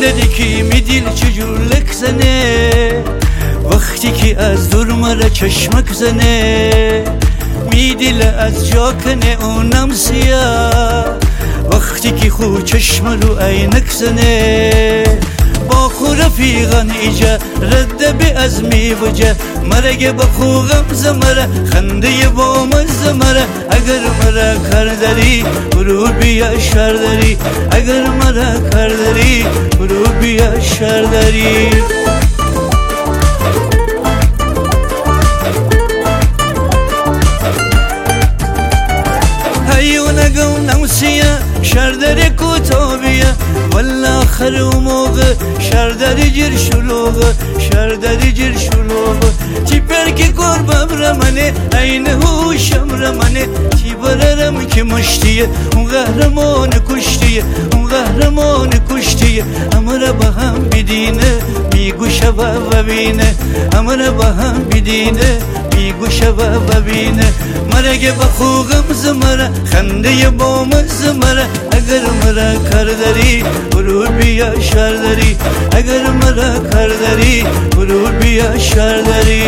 دردی می دل چجور زنه وقتی که از دور مرا چشمک زنه می دل از جا کنه اونم سیاه وقتی که خو چشم رو عینک زنه با خو رفیقان ایجا رد بی از می وجه مرگ با خو غمز مرا خنده با مز مرا اگر مرا کار داری برو بیا شر داری اگر مرا کار داری برو بیا شر داری هیونگم نمسیه شردر کتابیه والله آخر و موقع شردر جر شلوغه شردر جر شلوغه تی برکی قربم رمانه این هوشم رمانه تی بررم که مشتیه اون قهرمان کشتیه اون قهرمان کشتیه امر با هم بدینه میگو شبه و بینه امر با هم بدینه میگو شبه و بینه مرگ با خوغم زمره خنده با مزمره اگر مرا کار داری برو بیا شر داری اگر مرا کار داری برو بیا شر داری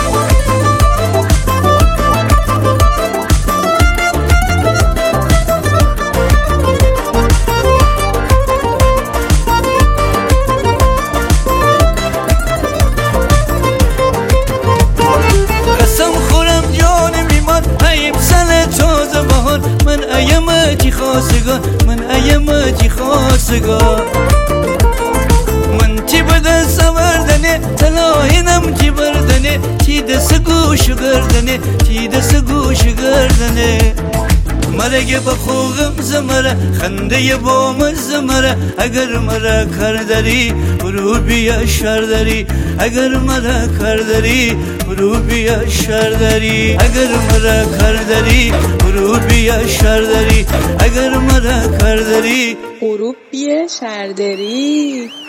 من ایمتی خواستگاه من ایمتی خواستگاه من تی بده سوردنه تلاهینم تی بردنه تی دست گوش گردنه تی دست گوش گردنه مرگ با خوغم زمره خنده با مزمره اگر مرا کار داری برو بیا شر داری اگر مرا کار داری برو بیا شر داری اگر مرا کار داری برو بیا شر داری اگر مرا کار داری برو بیا شر داری